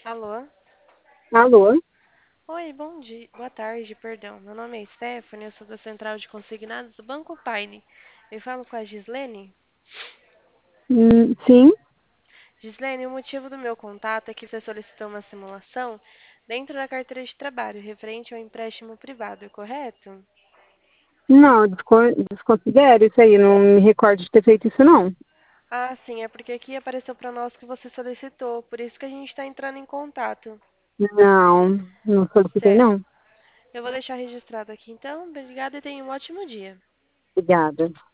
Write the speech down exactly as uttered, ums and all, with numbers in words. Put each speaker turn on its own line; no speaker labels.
Alô?
Alô?
Oi, bom dia. Boa tarde, perdão. Meu nome é Stephanie, eu sou da Central de Consignados do Banco Paine. Eu falo com a Gislene.
Hum, sim?
Gislene, o motivo do meu contato é que você solicitou uma simulação dentro da carteira de trabalho, referente ao empréstimo privado, correto?
Não, descon desconsidero isso aí, não me recordo de ter feito isso não.
Ah, sim, é porque aqui apareceu para nós que você solicitou, por isso que a gente está entrando em contato.
Não, não solicitei
Certo.
não.
Eu vou deixar registrado aqui então. Obrigada e tenha um ótimo dia.
Obrigada.